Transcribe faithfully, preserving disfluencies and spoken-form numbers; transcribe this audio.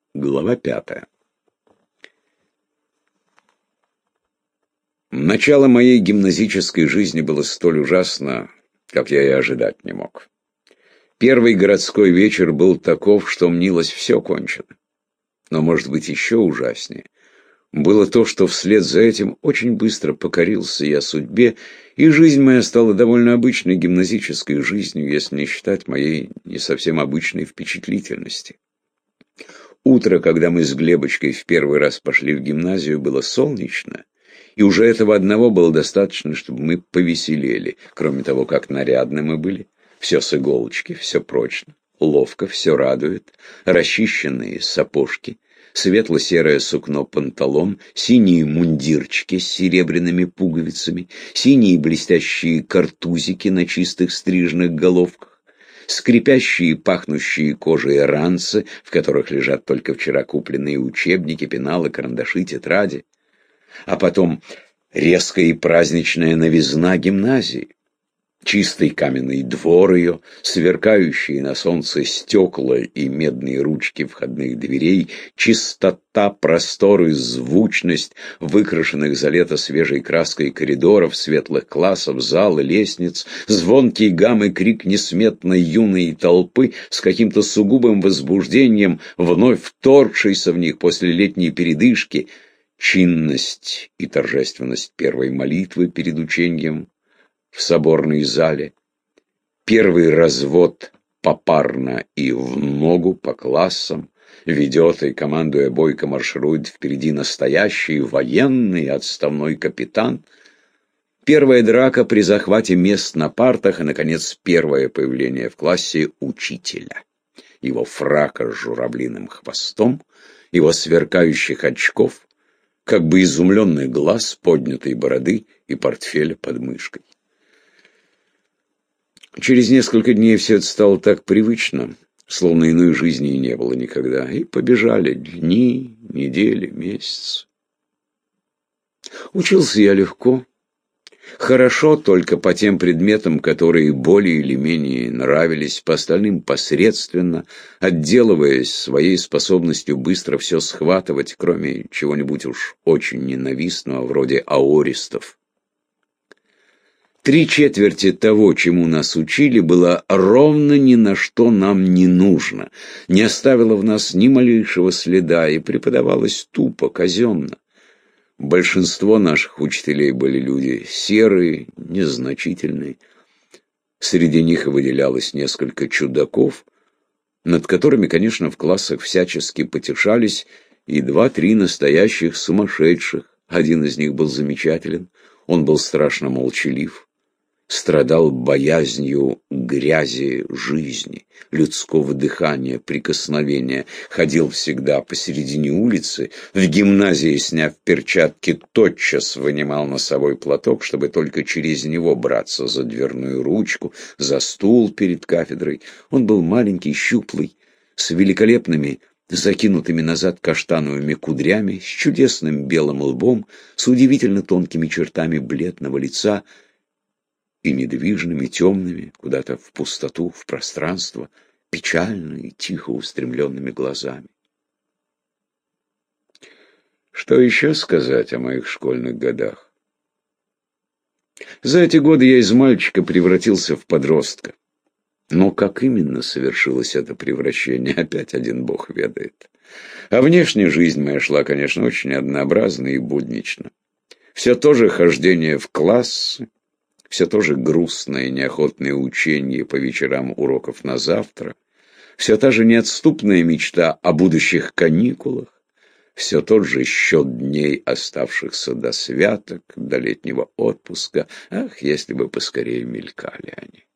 Глава пятая. Начало моей гимназической жизни было столь ужасно, как я и ожидать не мог. Первый городской вечер был таков, что мнилось все кончено. Но, может быть, еще ужаснее было то, что вслед за этим очень быстро покорился я судьбе, и жизнь моя стала довольно обычной гимназической жизнью, если не считать моей не совсем обычной впечатлительности. Утро, когда мы с Глебочкой в первый раз пошли в гимназию, было солнечно, и уже этого одного было достаточно, чтобы мы повеселели. Кроме того, как нарядны мы были, все с иголочки, все прочно, ловко, все радует, расчищенные сапожки, светло-серое сукно панталон, синие мундирчики с серебряными пуговицами, синие блестящие картузики на чистых стрижных головках, скрипящие, пахнущие кожей ранцы, в которых лежат только вчера купленные учебники, пеналы, карандаши, тетради, а потом резкая и праздничная новизна гимназии. Чистый каменный двор ее, сверкающие на солнце стекла и медные ручки входных дверей, чистота, простор и звучность выкрашенных за лето свежей краской коридоров, светлых классов, зал и лестниц, звонкий гам и крик несметной юной толпы с каким-то сугубым возбуждением, вновь вторгшейся в них после летней передышки, чинность и торжественность первой молитвы перед учением в соборной зале, первый развод попарно и в ногу по классам, ведет и, командуя бойко, марширует впереди настоящий военный отставной капитан, первая драка при захвате мест на партах и, наконец, первое появление в классе учителя. Его фрака с журавлиным хвостом, его сверкающих очков, как бы изумленный глаз, поднятой бороды и портфеля под мышкой. Через несколько дней все это стало так привычно, словно иной жизни и не было никогда, и побежали дни, недели, месяцы. Учился я легко, хорошо только по тем предметам, которые более или менее нравились, по остальным посредственно, отделываясь своей способностью быстро все схватывать, кроме чего-нибудь уж очень ненавистного, вроде аористов. Три четверти того, чему нас учили, было ровно ни на что нам не нужно, не оставило в нас ни малейшего следа и преподавалось тупо, казенно. Большинство наших учителей были люди серые, незначительные. Среди них и выделялось несколько чудаков, над которыми, конечно, в классах всячески потешались, и два-три настоящих сумасшедших. Один из них был замечателен, он был страшно молчалив, страдал боязнью грязи жизни, людского дыхания, прикосновения, ходил всегда посередине улицы, в гимназии, сняв перчатки, тотчас вынимал носовой платок, чтобы только через него браться за дверную ручку, за стул перед кафедрой. Он был маленький, щуплый, с великолепными, закинутыми назад каштановыми кудрями, с чудесным белым лбом, с удивительно тонкими чертами бледного лица и недвижными, темными, куда-то в пустоту, в пространство, печально и тихо устремленными глазами. Что еще сказать о моих школьных годах? За эти годы я из мальчика превратился в подростка. Но как именно совершилось это превращение, опять один бог ведает. А внешняя жизнь моя шла, конечно, очень однообразно и буднично. Все то же хождение в классы, все то же грустное и неохотное учение по вечерам уроков на завтра, все та же неотступная мечта о будущих каникулах, все тот же счет дней, оставшихся до святок, до летнего отпуска. Ах, если бы поскорее мелькали они.